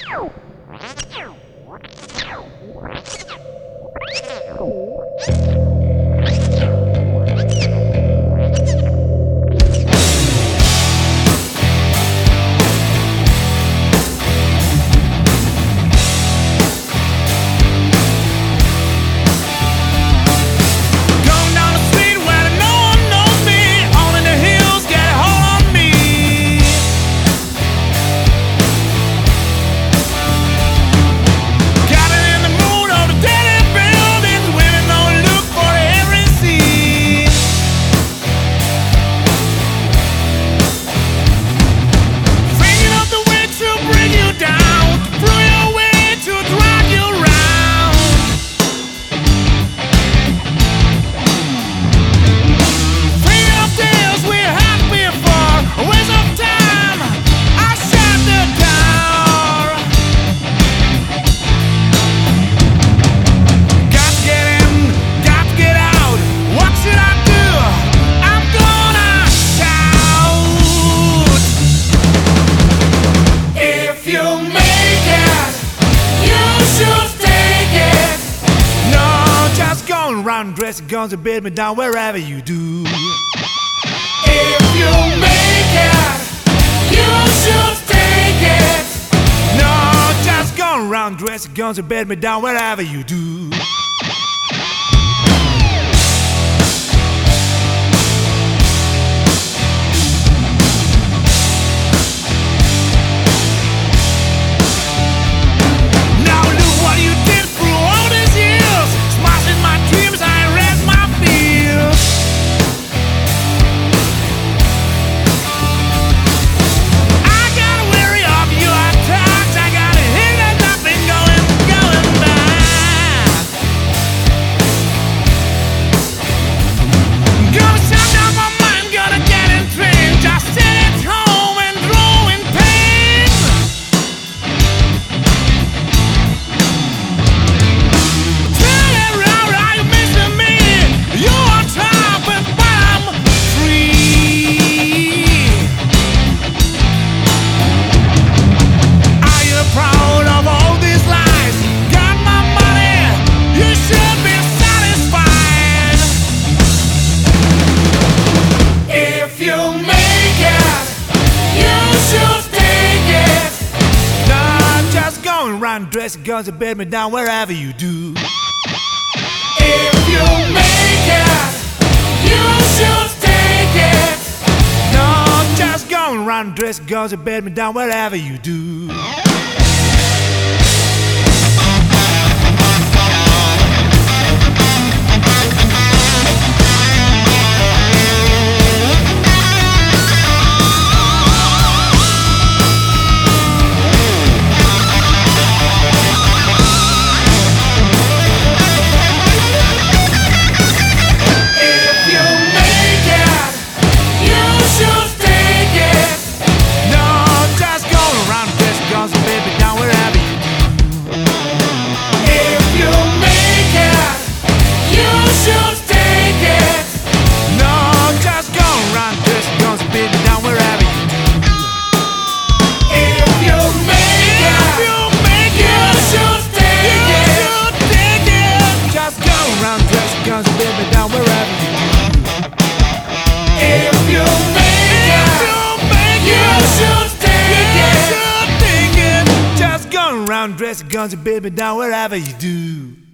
Round dress guns and bid me down wherever you do. If you make it, you should take it. No, just going round dress guns and bid me down wherever you do. Round dress guns and bed me down wherever you do. If you make it, you should take it. No, just going round dress guns and bed me down wherever you do. Guns and bid me down wherever you do. If you make it, you should take it. Just going around dressing guns and bid me down wherever you do.